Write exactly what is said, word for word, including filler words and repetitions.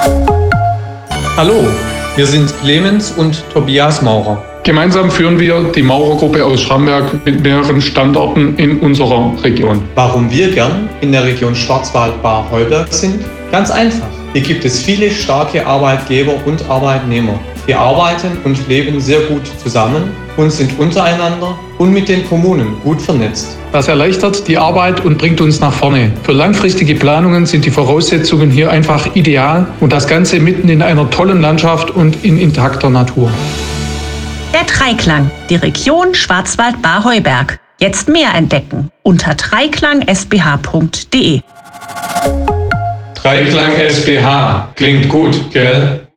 Hallo, wir sind Clemens und Tobias Maurer. Gemeinsam führen wir die Maurergruppe aus Schramberg mit mehreren Standorten in unserer Region. Warum wir gern in der Region Schwarzwald-Baar-Heuberg sind? Ganz einfach. Hier gibt es viele starke Arbeitgeber und Arbeitnehmer. Wir arbeiten und leben sehr gut zusammen und sind untereinander und mit den Kommunen gut vernetzt. Das erleichtert die Arbeit und bringt uns nach vorne. Für langfristige Planungen sind die Voraussetzungen hier einfach ideal und das Ganze mitten in einer tollen Landschaft und in intakter Natur. Der Dreiklang, die Region Schwarzwald-Baar-Heuberg. Jetzt mehr entdecken unter dreiklang s b h punkt d e. Dreiklang S B H klingt gut, gell?